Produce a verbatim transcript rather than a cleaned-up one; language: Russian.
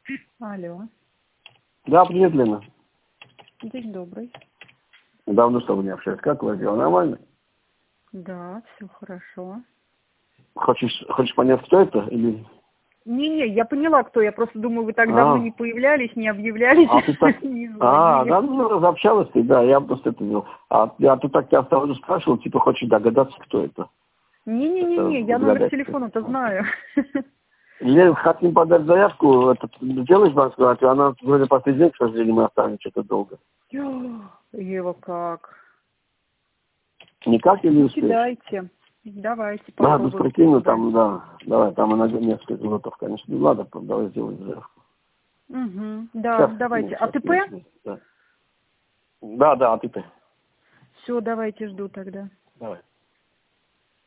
Алло. Да, привет, Лена. День добрый. Давно с тобой не общаюсь. Как у вас дела? Нормально? Да, все хорошо. Хочешь, хочешь понять, кто это? Или... Не-не, я поняла, кто. Я просто думаю, вы так а, давно не появлялись, не объявлялись, а ты так... не А, звонили. да, ну, разобщалась ты, да, я просто это делал. А я тут так тебя сразу спрашивал, типа, хочешь догадаться, кто это? Не-не-не-не, я номер телефона-то знаю. Лен, хотим подать заявку, этот, сделаешь банковскую, она вроде последний день, к сожалению, мы останемся что-то долго. Ева, как? Никак или Ну, успеешь? кидайте. Давайте Да, без попробуем прикину, подать. там, да, давай, там она несколько золотов, конечно, не надо, давай сделаем заявку. Угу. Да, Сейчас, давайте. сейчас, АТП? да. Да, да, а ты-то. Все, давайте, жду тогда. Давай.